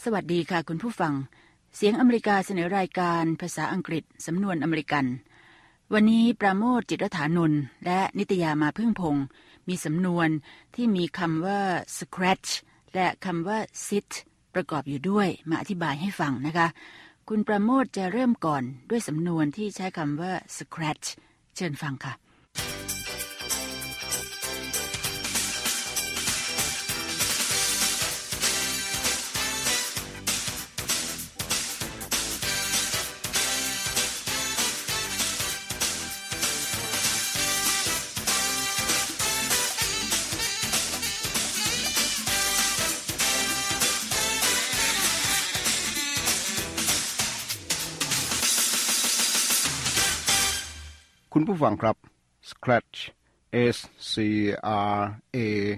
สวัสดีค่ะคุณผู้ฟังเสียงอเมริกาเสนอรายการภาษาอังกฤษสำนวนอเมริกันวันนี้ปราโมท จิตรฐานนท์และนิตยามาพึ่งพงศ์มีสำนวนที่มีคำว่า scratch และคำว่า sit ประกอบอยู่ด้วยมาอธิบายให้ฟังนะคะคุณปราโมทจะเริ่มก่อนด้วยสำนวนที่ใช้คำว่า scratch เชิญฟังค่ะคุณผู้ฟังครับ scratch S C R A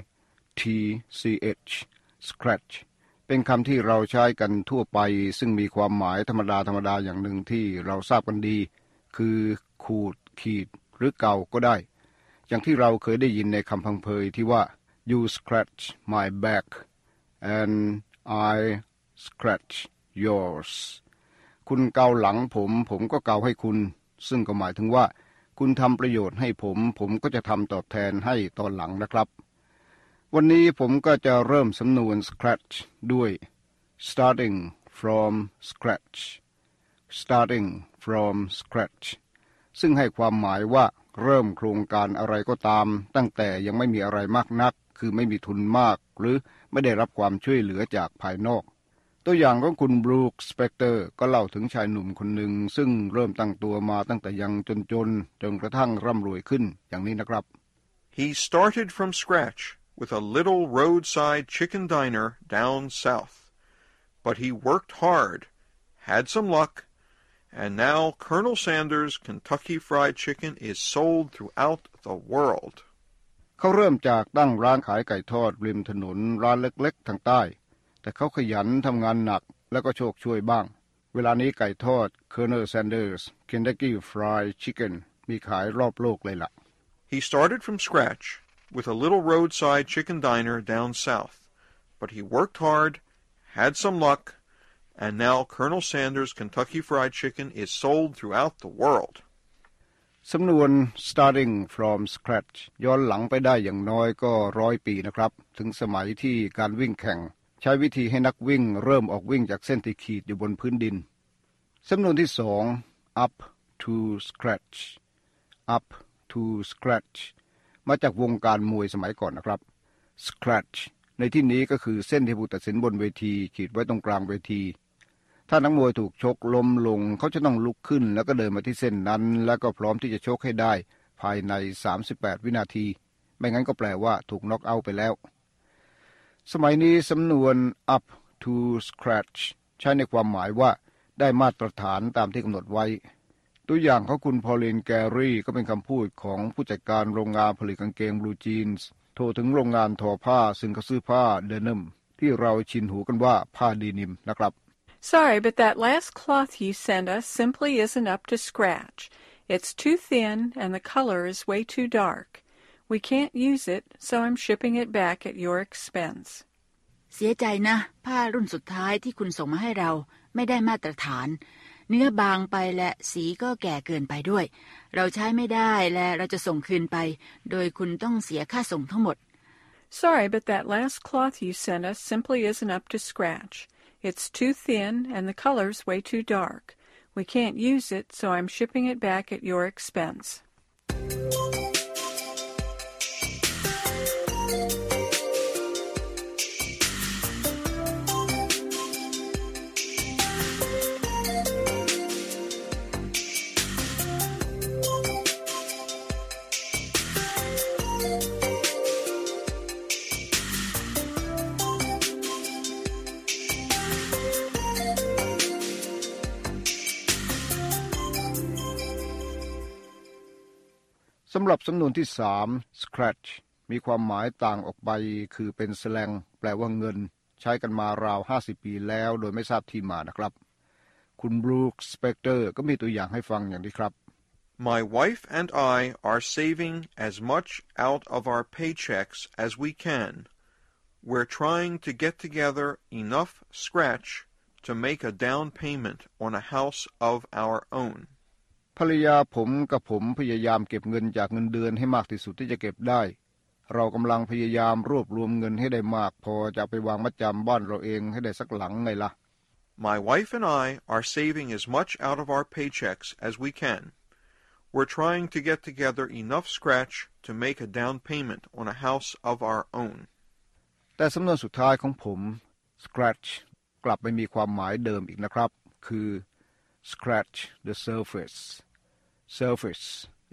T C H scratch เป็นคำที่เราใช้กันทั่วไปซึ่งมีความหมายธรรมดาอย่างหนึ่งที่เราทราบกันดีคือขูดขีดหรือเกาก็ได้อย่างที่เราเคยได้ยินในคำพังเพยที่ว่า you scratch my back and I scratch yours คุณเกาหลังผมก็เกาให้คุณซึ่งก็หมายถึงว่าคุณทำประโยชน์ให้ผมก็จะทำตอบแทนให้ตอนหลังนะครับวันนี้ผมก็จะเริ่มสำนวน scratch ด้วย starting from scratch starting from scratch ซึ่งให้ความหมายว่าเริ่มโครงการอะไรก็ตามตั้งแต่ยังไม่มีอะไรมากนักคือไม่มีทุนมากหรือไม่ได้รับความช่วยเหลือจากภายนอกตัวอย่างของคุณบรูคสเปกเตอร์ก็เล่าถึงชายหนุ่มคนหนึ่งซึ่งเริ่มตั้งตัวมาตั้งแต่ยังจนกระทั่งร่ำรวยขึ้นอย่างนี้นะครับ He started from scratch with a little roadside chicken diner down south. But he worked hard, had some luck, and now Colonel Sanders' Kentucky Fried Chicken is sold throughout the world. เขาเริ่มจากตั้งร้านขายไก่ทอดริมถนนร้านเล็กๆทางใต้แต่เขาขยันทำงานหนักแล้วก็โชคช่วยบ้างเวลานี้ไก่ทอด Colonel Sanders Kentucky Fried Chicken มีขายรอบโลกเลยล่ะ He started from scratch with a little roadside chicken diner down south. But he worked hard, had some luck, and now Colonel Sanders' Kentucky Fried Chicken is sold throughout the world. สำนวน starting from scratch ย้อนหลังไปได้อย่างน้อยก็100 ปีนะครับถึงสมัยที่การวิ่งแข่งใช้วิธีให้นักวิ่งเริ่มออกวิ่งจากเส้นที่ขีดอยู่บนพื้นดินสำนวนที่2 up to scratch up to scratch มาจากวงการมวยสมัยก่อนนะครับ scratch ในที่นี้ก็คือเส้นที่ผู้ตัดสินบนเวทีขีดไว้ตรงกลางเวทีถ้านักมวยถูกชกล้มลงเขาจะต้องลุกขึ้นแล้วก็เดินมาที่เส้นนั้นแล้วก็พร้อมที่จะชกให้ได้ภายใน38 วินาทีไม่งั้นก็แปลว่าถูกน็อกเอาท์ไปแล้วสมัยนี้สำนวน up to scratch ใช้ในความหมายว่าได้มาตรฐานตามที่กำหนดไว้ตัวอย่างของคุณพอลินแกรี่ก็เป็นคำพูดของผู้จัดการโรงงานผลิตกางเกงบลูจีนส์โทรถึงโรงงานทอผ้าซึ่งเขาซื้อผ้าเดนิมที่เราชินหูกันว่าผ้าดีนิมนะครับ Sorry, but that last cloth you sent us simply isn't up to scratch. It's too thin and the color is way too dark.We can't use it, so I'm shipping it back at your expense. เสียใจนะผ้ารุ่นสุดท้ายที่คุณส่งมาให้เราไม่ได้มาตรฐานเนื้อบางไปและสีก็แก่เกินไปด้วยเราใช้ไม่ได้และเราจะส่งคืนไปโดยคุณต้องเสียค่าส่งทั้งหมด Sorry, but that last cloth you sent us simply isn't up to scratch. It's too thin and the color's way too dark. We can't use it, so I'm shipping it back at your expense. สำหรับสำนวนที่3 scratch มีความหมายต่างออกไปคือเป็นสแลงแปลว่าเงินใช้กันมาราว50 ปีแล้วโดยไม่ทราบที่มานะครับคุณบรูคสเปกเตอร์ก็มีตัวอย่างให้ฟังอย่างนี้ครับ My wife and I are saving as much out of our paychecks as we can. we're trying to get together enough scratch to make a down payment on a house of our own. ภรรยาผมกับผมพยายามเก็บเงินจากเงินเดือนให้มากที่สุดที่จะเก็บได้เรากำลังพยายามรวบรวมเงินให้ได้มากพอจะไปวางมัดจำบ้านเราเองให้ได้สักหลังไงล่ะ My wife and I are saving as much out of our paychecks as we can. We're trying to get together enough scratch to make a down payment on a house of our own. แต่สำนวนสุดท้ายของผม scratch กลับไปมีความหมายเดิมอีกนะครับคือ scratch the surface surface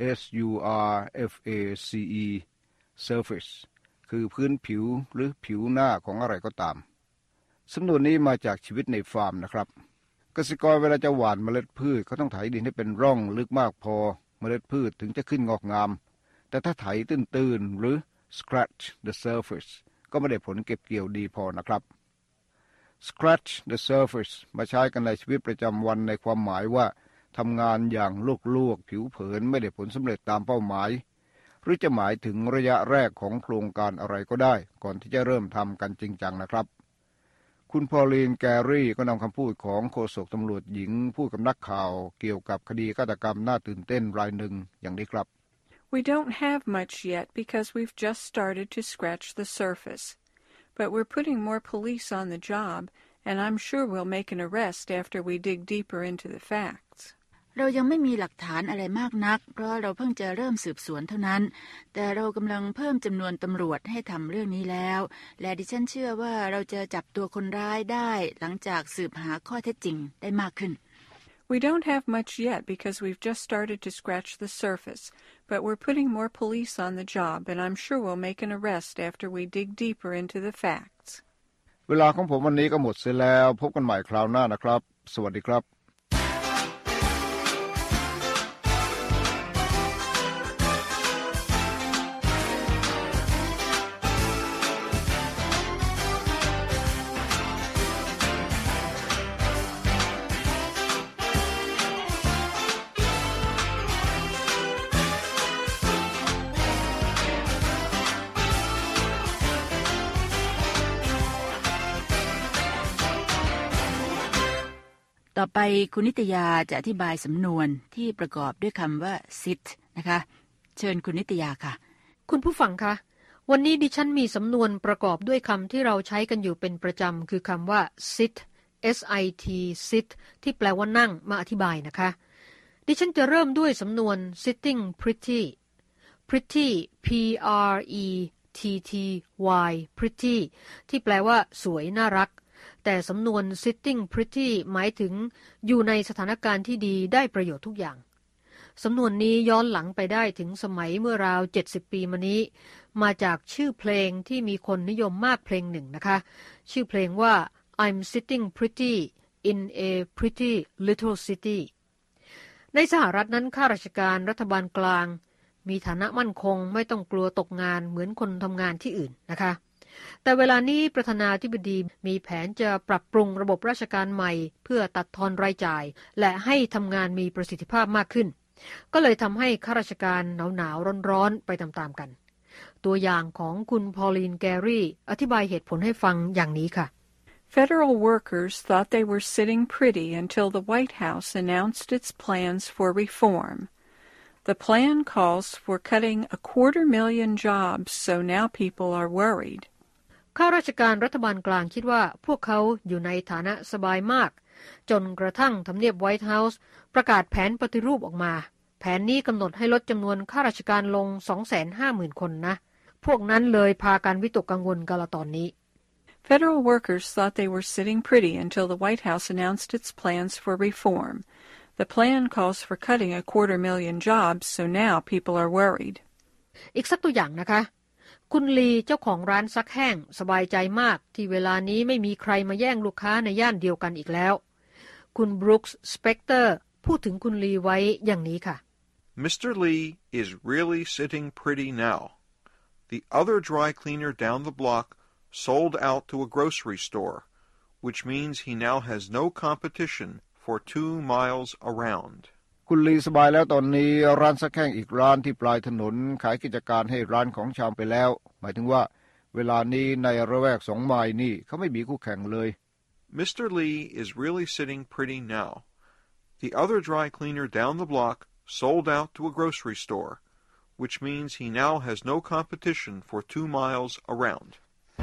S-U-R-F-A-C-E surface คือพื้นผิวหรือผิวหน้าของอะไรก็ตามสำนวนนี้มาจากชีวิตในฟาร์มนะครับเกษตรกรเวลาจะหว่านเมล็ดพืชเขาต้องไถดินให้เป็นร่องลึกมากพอเมล็ดพืชถึงจะขึ้นงอกงามแต่ถ้าไถตื้นๆหรือ scratch the surface ก็ไม่ได้ผลเก็บเกี่ยวดีพอนะครับ scratch the surface มาใช้กันในชีวิตประจำวันในความหมายว่าทำงานอย่างลวกๆผิวเผินไม่ได้ผลสำเร็จตามเป้าหมายหรือจะหมายถึงระยะแรกของโครงการอะไรก็ได้ก่อนที่จะเริ่มทำกันจริงจังนะครับคุณพอลีนแกรี่ก็นำคำพูดของโฆษกตำรวจหญิงพูดกับนักข่าวเกี่ยวกับคดีฆาตกรรมน่าตื่นเต้นรายหนึ่งอย่างนี้ครับ We don't have much yet because we've just started to scratch the surface. But we're putting more police on the job, and I'm sure we'll make an arrest after we dig deeper into the facts. เรายังไม่มีหลักฐานอะไรมากนักเพราะเราเพิ่งจะเริ่มสืบสวนเท่านั้นแต่เรากำลังเพิ่มจำนวนตำรวจให้ทำเรื่องนี้แล้วและดิฉันเชื่อว่าเราจะจับตัวคนร้ายได้หลังจากสืบหาข้อเท็จจริงได้มากขึ้น We don't have much yet because we've just started to scratch the surface, but we're putting more police on the job, and I'm sure we'll make an arrest after we dig deeper into the facts. เวลาของผมวันนี้ก็หมดเสียแล้วพบกันใหม่คราวหน้านะครับสวัสดีครับต่อไปคุณนิตยาจะอธิบายสำนวนที่ประกอบด้วยคำว่า sit นะคะเชิญคุณนิตยาค่ะคุณผู้ฟังคะวันนี้ดิฉันมีสำนวนประกอบด้วยคำที่เราใช้กันอยู่เป็นประจำคือคำว่า sit S-I-T sit ที่แปลว่านั่งมาอธิบายนะคะดิฉันจะเริ่มด้วยสำนวน sitting pretty pretty P-R-E-T-T-Y pretty ที่แปลว่าสวยน่ารักแต่สำนวน sitting pretty หมายถึงอยู่ในสถานการณ์ที่ดีได้ประโยชน์ทุกอย่างสำนวนนี้ย้อนหลังไปได้ถึงสมัยเมื่อราว70ปีมานี้มาจากชื่อเพลงที่มีคนนิยมมากเพลงหนึ่งนะคะชื่อเพลงว่า I'm sitting pretty in a pretty little city ในสหรัฐนั้นข้าราชการรัฐบาลกลางมีฐานะมั่นคงไม่ต้องกลัวตกงานเหมือนคนทำงานที่อื่นนะคะแต่เวลานี้ประธานาธิบดีมีแผนจะปรับปรุงระบบราชการใหม่เพื่อตัดทอนรายจ่ายและให้ทำงานมีประสิทธิภาพมากขึ้นก็เลยทำให้ข้าราชการหนาวๆร้อนๆไปตามๆกันตัวอย่างของคุณพอลีนแกรี่อธิบายเหตุผลให้ฟังอย่างนี้ค่ะ Federal workers thought they were sitting pretty until the White House announced its plans for reform. The plan calls for cutting 250,000 jobs, so now people are worried. ข้าราชการรัฐบาลกลางคิดว่าพวกเขาอยู่ในฐานะสบายมากจนกระทั่งทำเนียบไวท์เฮาส์ประกาศแผนปฏิรูปออกมาแผนนี้กำหนดให้ลดจำนวนข้าราชการลง 250,000 คนนะพวกนั้นเลยพากันวิตกกังวลกันละตอนนี้ Federal workers thought they were sitting pretty until the White House announced its plans for reform. The plan calls for cutting 250,000 jobs, so now people are worried. อีกสักตัวอย่างนะคะคุณลีเจ้าของร้านซักแห้งสบายใจมากที่เวลานี้ไม่มีใครมาแย่งลูกค้าในย่านเดียวกันอีกแล้วคุณบรูคส์สเปกเตอร์พูดถึงคุณลีไว้อย่างนี้ค่ะ Mr. Lee is really sitting pretty now. The other dry cleaner down the block sold out to a grocery store, which means he now has no competition for 2 miles around. คุณลีสบายแล้วตอนนี้ร้านซักแห้งอีกร้านที่ปลายถนนขายกิจการให้ร้านของชำไปแล้วหมายถึงว่าเวลานี้ในระแวก2 ไมล์นี่เขาไม่มีคู่แข่งเลย Mr. Lee is really sitting pretty now. The other dry cleaner down the block sold out to a grocery store, which means he now has no competition for 2 miles around.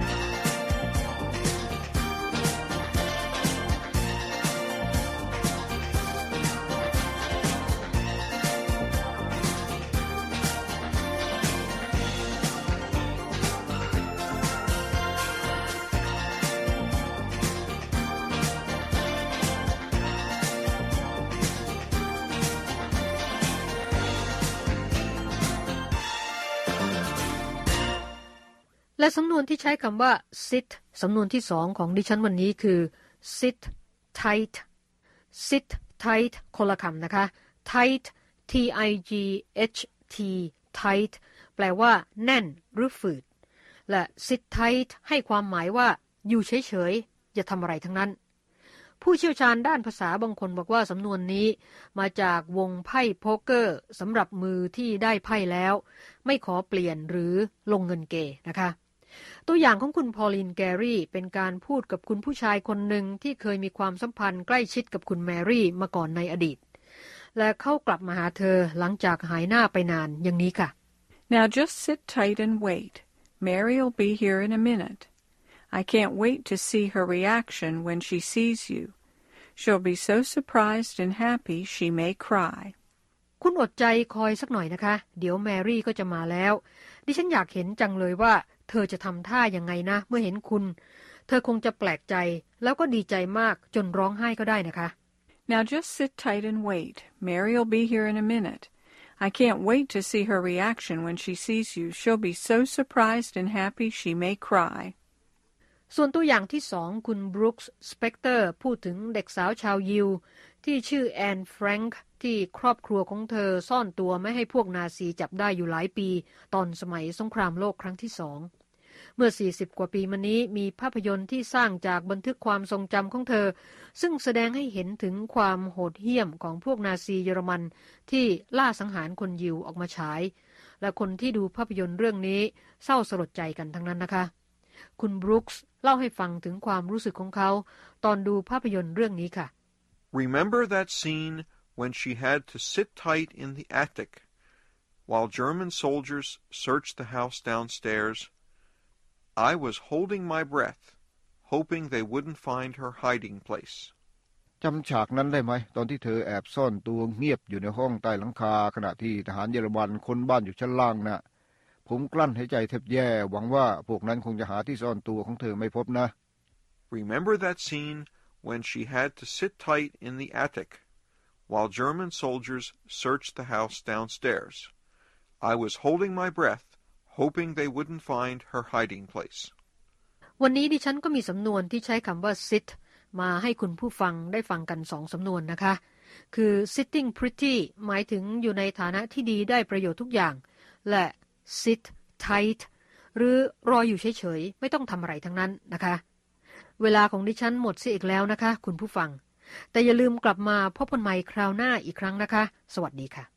และสำนวนที่ใช้คำว่า sit สำนวนที่2ของดิฉันวันนี้คือ sit tight sit tight คนละคำนะคะ tight T-I-G-H-T tight แปลว่าแน่นหรือฝืดและ sit tight ให้ความหมายว่าอยู่เฉยๆอย่าทำอะไรทั้งนั้นผู้เชี่ยวชาญด้านภาษาบางคนบอกว่าสำนวนนี้มาจากวงไพ่โป๊กเกอร์สำหรับมือที่ได้ไพ่แล้วไม่ขอเปลี่ยนหรือลงเงินเกนะคะตัวอย่างของคุณพอลินแกรี่เป็นการพูดกับคุณผู้ชายคนหนึ่งที่เคยมีความสัมพันธ์ใกล้ชิดกับคุณแมรี่มาก่อนในอดีตและเขากลับมาหาเธอหลังจากหายหน้าไปนานอย่างนี้ค่ะ Now just sit tight and wait. Mary'll be here in a minute. I can't wait to see her reaction when she sees you. She'll be so surprised and happy she may cry. คุณอดใจคอยสักหน่อยนะคะเดี๋ยวแมรี่ก็จะมาแล้วดิฉันอยากเห็นจังเลยว่าเธอจะทำท่ายังไงนะเมื่อเห็นคุณเธอคงจะแปลกใจแล้วก็ดีใจมากจนร้องไห้ก็ได้นะคะ Now just sit tight and wait. Mary'll be here in a minute. I can't wait to see her reaction when she sees you. She'll be so surprised and happy she may cry. ส่วนตัวอย่างที่2คุณบรูคส์สเปกเตอร์พูดถึงเด็กสาวชาวยิวที่ชื่อแอนแฟรงค์ที่ครอบครัวของเธอซ่อนตัวไม่ให้พวกนาซีจับได้อยู่หลายปีตอนสมัยสงครามโลกครั้งที่2เมื่อ40กว่าปีมานี้มีภาพยนตร์ที่สร้างจากบันทึกความทรงจำของเธอซึ่งแสดงให้เห็นถึงความโหดเหี้ยมของพวกนาซีเยอรมันที่ล่าสังหารคนยิวออกมาฉายและคนที่ดูภาพยนตร์เรื่องนี้เศร้าสลดใจกันทั้งนั้นนะคะคุณบรูคส์เล่าให้ฟังถึงความรู้สึกของเขาตอนดูภาพยนตร์เรื่องนี้ค่ะ Remember that scene when she had to sit tight in the attic while German soldiers searched the house downstairs? I was holding my breath, hoping they wouldn't find her hiding place. จำฉากนั้นได้ไหมตอนที่เธอแอบซ่อนตัวเงียบอยู่ในห้องใต้หลังคาขณะที่ทหารเยอรมันค้นบ้านอยู่ชั้นล่างน่ะผมกลั้นหายใจแทบแย่หวังว่าพวกนั้นคงจะหาที่ซ่อนตัวของเธอไม่พบนะ Remember that scene when she had to sit tight in the attic while German soldiers searched the house downstairs. I was holding my breath, hoping they wouldn't find her hiding place. วันนี้ดิฉันก็มีสำนวนที่ใช้คำว่า sit มาให้คุณผู้ฟังได้ฟังกัน2สำนวนนะคะคือ sitting pretty หมายถึงอยู่ในฐานะที่ดีได้ประโยชน์ทุกอย่างและ sit tight หรือรออยู่เฉยๆไม่ต้องทำอะไรทั้งนั้นนะคะเวลาของดิฉันหมดเสียอีกแล้วนะคะคุณผู้ฟังแต่อย่าลืมกลับมาพบกันใหม่คราวหน้าอีกครั้งนะคะสวัสดีค่ะ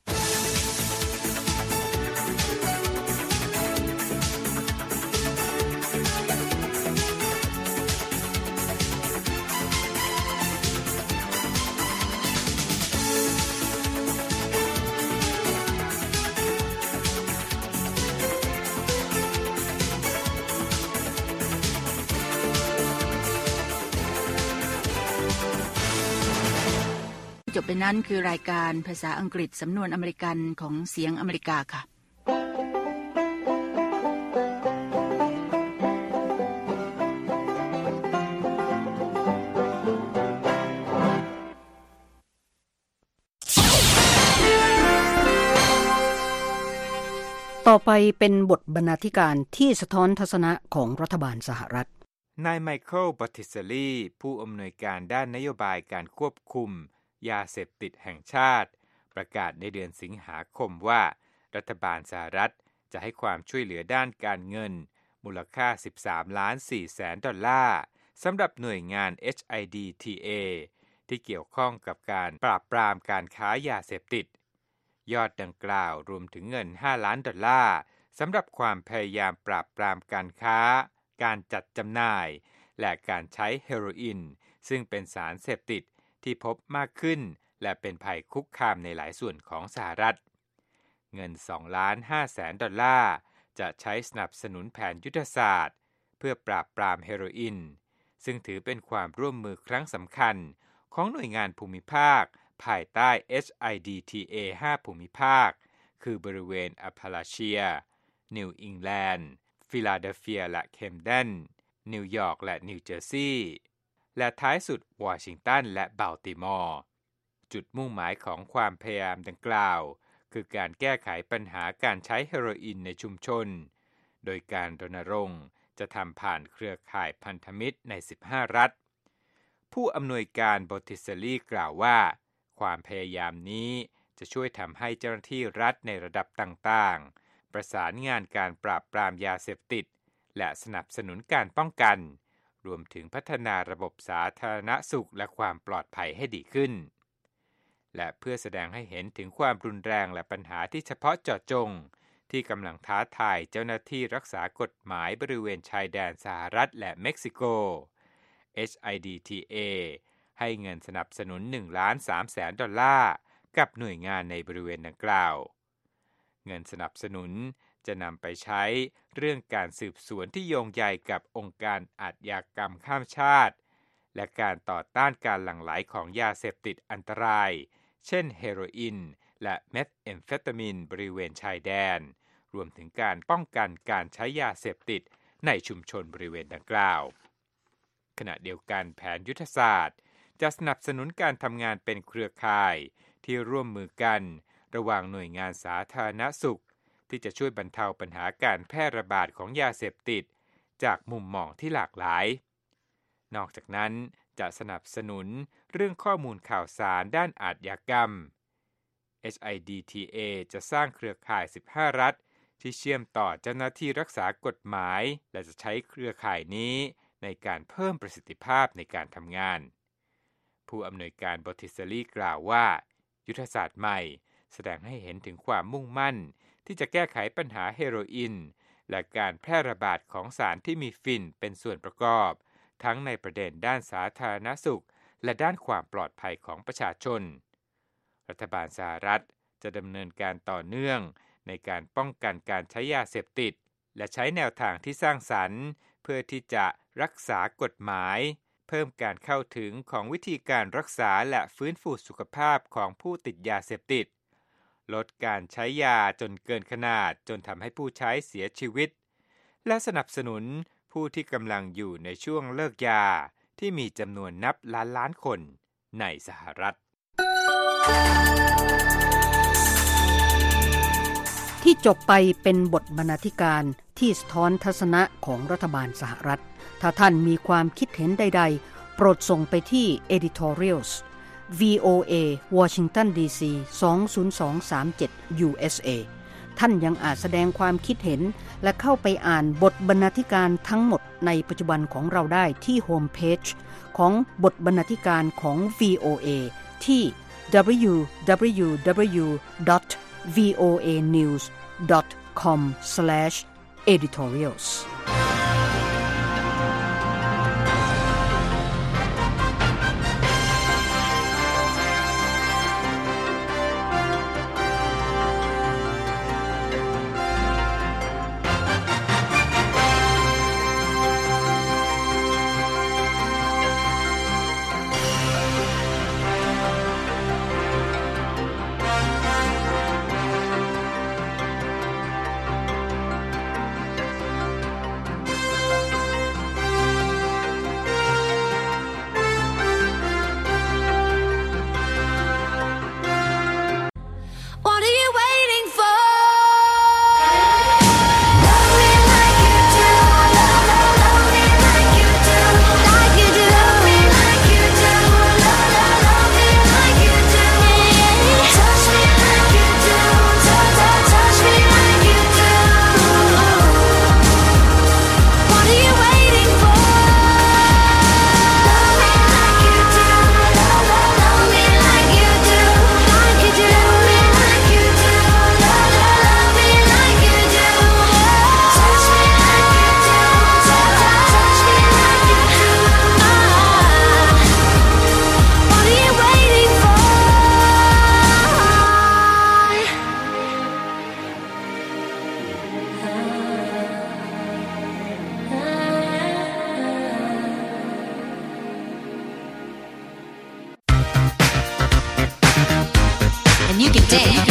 จบไปนั้นคือรายการภาษาอังกฤษสำนวนอเมริกันของเสียงอเมริกาค่ะต่อไปเป็นบทบรรณาธิการที่สะท้อนทัศนะของรัฐบาลสหรัฐนายไมเคิล บัตติเซลีผู้อำนวยการด้านนโยบายการควบคุมยาเสพติดแห่งชาติประกาศในเดือนสิงหาคมว่ารัฐบาลสหรัฐจะให้ความช่วยเหลือด้านการเงินมูลค่า 13.4 แสนดอลลาร์สำหรับหน่วยงาน HIDTA ที่เกี่ยวข้องกับการปราบปรามการค้ายาเสพติดยอดดังกล่าวรวมถึงเงิน5 ล้านดอลลาร์สำหรับความพยายามปราบปรามการค้าการจัดจำหน่ายและการใช้เฮโรอีนซึ่งเป็นสารเสพติดที่พบมากขึ้นและเป็นภัยคุกคามในหลายส่วนของสหรัฐเงิน$2.5 ล้านจะใช้สนับสนุนแผนยุทธศาสตร์เพื่อปราบปรามเฮโรอีนซึ่งถือเป็นความร่วมมือครั้งสำคัญของหน่วยงานภูมิภาคภายใต้ HIDTA 5 ภูมิภาคคือบริเวณอัปพาลาเชียนิวอิงแลนด์ฟิลาเดลเฟียและเคมเดนนิวยอร์กและนิวเจอร์ซีย์และท้ายสุดวอชิงตันและบัลติมอร์จุดมุ่งหมายของความพยายามดังกล่าวคือการแก้ไขปัญหาการใช้เฮโรอีนในชุมชนโดยการรณรงค์จะทำผ่านเครือข่ายพันธมิตรใน15รัฐผู้อำนวยการบอติสซาลีกล่าวว่าความพยายามนี้จะช่วยทำให้เจ้าหน้าที่รัฐในระดับต่างๆประสานงานการปราบปรามยาเสพติดและสนับสนุนการป้องกันรวมถึงพัฒนาระบบสาธารณสุขและความปลอดภัยให้ดีขึ้นและเพื่อแสดงให้เห็นถึงความรุนแรงและปัญหาที่เฉพาะเจาะจงที่กำลังท้าทายเจ้าหน้าที่รักษากฎหมายบริเวณชายแดนสหรัฐและเม็กซิโก HIDTA ให้เงินสนับสนุน$1.3 กับหน่วยงานในบริเวณดังกล่าวเงินสนับสนุนจะนำไปใช้เรื่องการสืบสวนที่โยงใยกับองค์การอาชญากรรมข้ามชาติและการต่อต้านการหลั่งไหลของยาเสพติดอันตรายเช่นเฮโรอีนและเมทแอมเฟตามีนบริเวณชายแดนรวมถึงการป้องกันการใช้ยาเสพติดในชุมชนบริเวณดังกล่าวขณะเดียวกันแผนยุทธศาสตร์จะสนับสนุนการทำงานเป็นเครือข่ายที่ร่วมมือกันระหว่างหน่วยงานสาธารณสุขที่จะช่วยบรรเทาปัญหาการแพร่ระบาดของยาเสพติดจากมุมมองที่หลากหลายนอกจากนั้นจะสนับสนุนเรื่องข้อมูลข่าวสารด้านอาชญากรรม HIDTA จะสร้างเครือข่าย15รัฐที่เชื่อมต่อเจ้าหน้าที่รักษากฎหมายและจะใช้เครือข่ายนี้ในการเพิ่มประสิทธิภาพในการทำงานผู้อำนวยการบอติสซาลีกล่าวว่ายุทธศาสตร์ใหม่แสดงให้เห็นถึงความมุ่งมั่นที่จะแก้ไขปัญหาเฮโรอีนและการแพร่ระบาดของสารที่มีฝิ่นเป็นส่วนประกอบทั้งในประเด็นด้านสาธารณสุขและด้านความปลอดภัยของประชาชนรัฐบาลสหรัฐจะดำเนินการต่อเนื่องในการป้องกันการใช้ยาเสพติดและใช้แนวทางที่สร้างสรรค์เพื่อที่จะรักษากฎหมายเพิ่มการเข้าถึงของวิธีการรักษาและฟื้นฟูสุขภาพของผู้ติดยาเสพติดลดการใช้ยาจนเกินขนาดจนทำให้ผู้ใช้เสียชีวิตและสนับสนุนผู้ที่กำลังอยู่ในช่วงเลิกยาที่มีจำนวนนับล้านคนในสหรัฐที่จบไปเป็นบทบรรณาธิการที่สะท้อนทัศนะของรัฐบาลสหรัฐถ้าท่านมีความคิดเห็นใดๆโปรดส่งไปที่ editorials VOA Washington DC 20237 USA ท่านยังอาจแสดงความคิดเห็นและเข้าไปอ่านบทบรรณาธิการทั้งหมดในปัจจุบันของเราได้ที่โฮมเพจของบทบรรณาธิการของ VOA ที่ www.voanews.com/editorials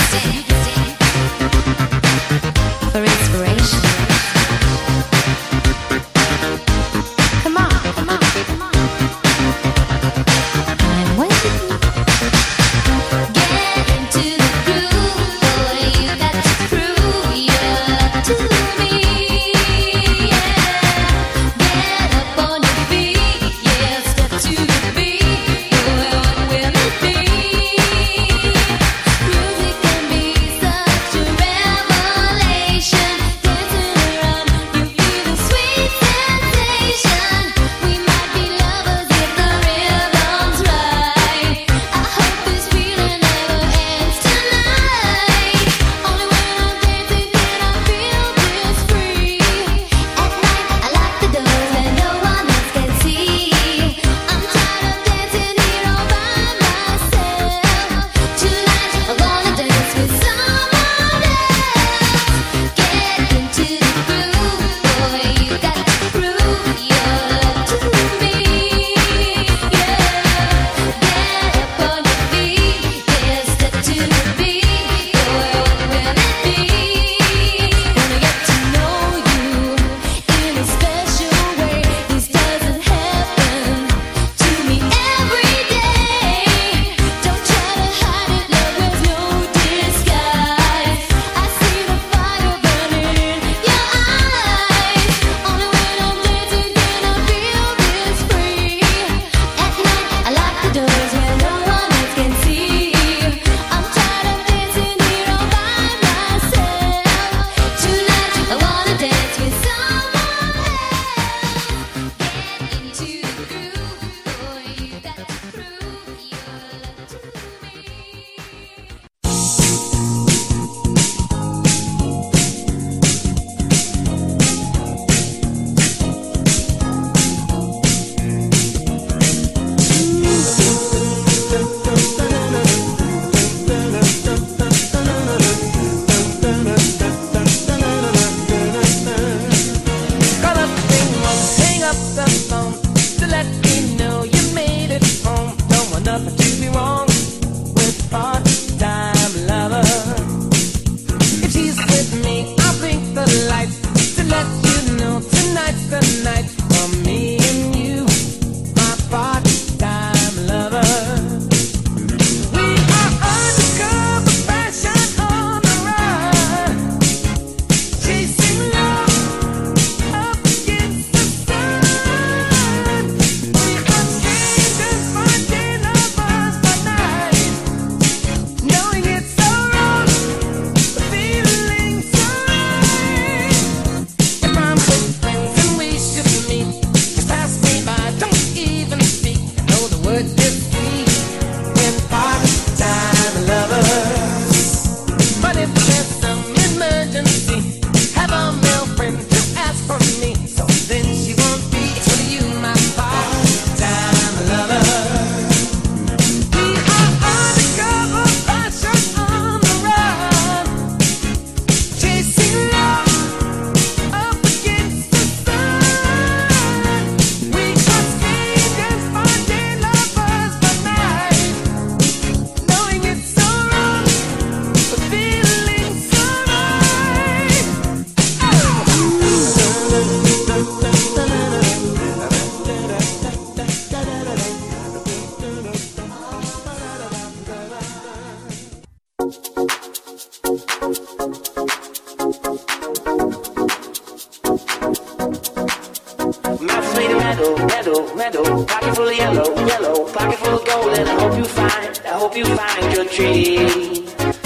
meadow, pocket full of yellow, pocket full of gold, and I hope you find your dream.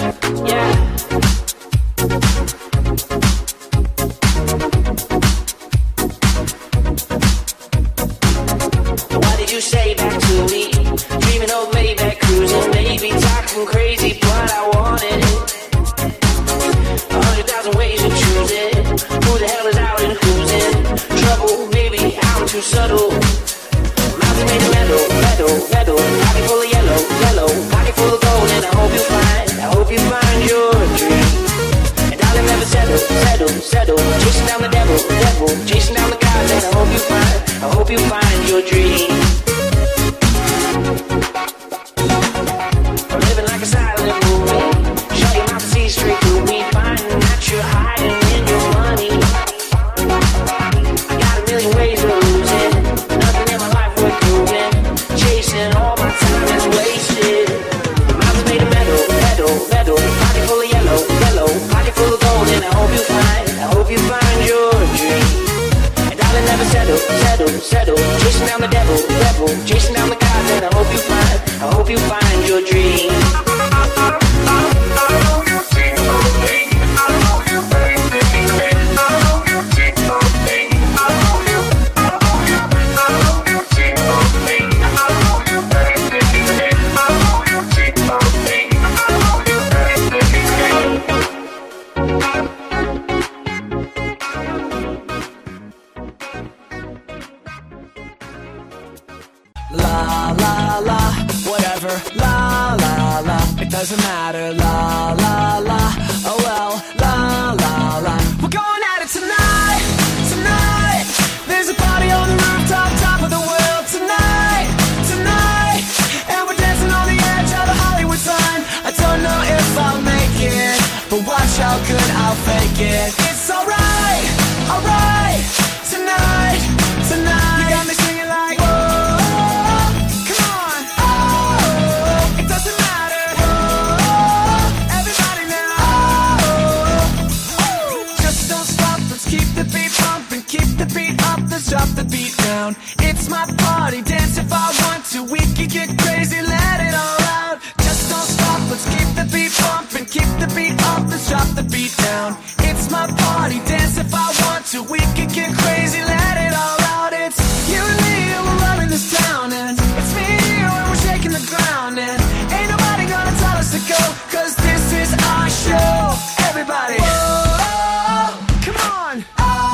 Yeah. What did you say back to me? Dreaming of Maybach cruising, maybe talking crazy, but I wanted it. 100,000 ways to choose it. Who the hell is out and who's in trouble? Maybe I'm too subtle. Mountain made of meadow, pocket full of yellow, pocket full of gold, and I hope you find your dream. And darling, never settle, chasing down the devil, chasing down the gods, and I hope you find your dream. Living like a silent movie, shut your mouth. trouble, chasing down the gods, and I hope you find your dream. La la la, whatever, la la la, it doesn't matter, la la la, oh well, la la la. We're going at it tonight, tonight. There's a party on the rooftop, top of the world tonight, tonight. And we're dancing on the edge of the Hollywood sign. I don't know if I'll make it, but watch how good I'll fake it. It's alright, alright, tonight, tonight. You got me singing like, whoa. Drop the beat down. It's my party, dance if I want to. We can get crazy, let it all out. Just don't stop, let's keep the beat bumping. Keep the beat up, let's drop the beat down. It's my party, dance if I want to. We can get crazy, let it all out. It's you and me, and we're running this town. And it's me and you, and we're shaking the ground. And ain't nobody gonna tell us to go, cause this is our show. Everybody, whoa, come on.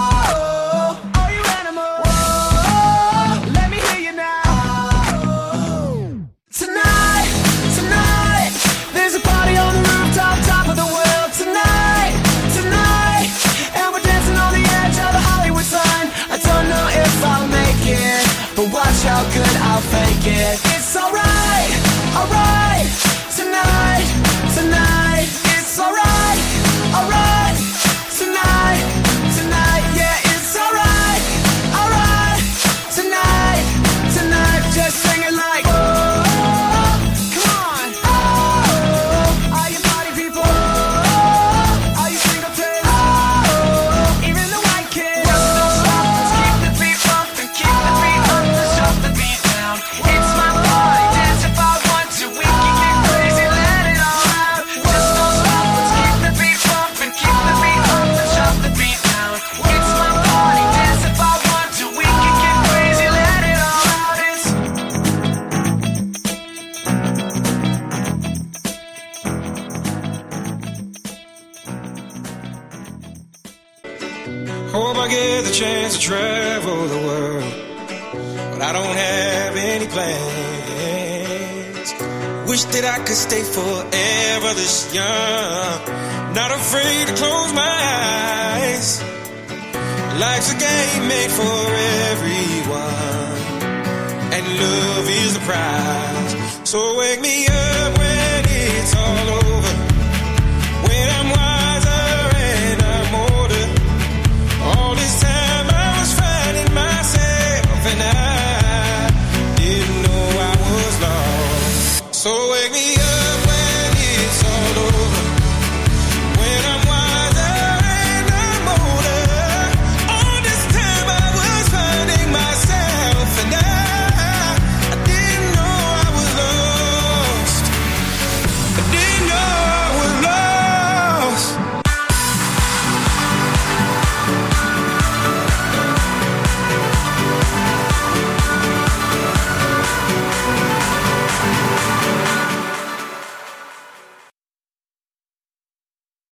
But watch how good I'll fake it. It's alright, alright, tonight, tonight. It's alright, alright, tonight, tonight. Yeah, it's alright, alright, tonight, tonight. Just sing it like, oh, come on, oh, all you party people, oh, all you single kids, oh, even the white kids. Just don't stop, let's keep the beat bumping, keep the beat up. Drop the beat down. It's my party, dance if I want to. We can get crazy, let it all out. Just don't stop, let's keep the beat bumping. Keep the beat up, let's drop the beat down. It's my party, dance if I want to. We can get crazy, let it all out. It's hope I get the chance to travel the world, but I don't have any plans. Wish that I could stay forever this young, not afraid to close my eyes. Life's a game made for everyone, and love is the prize. So wake me up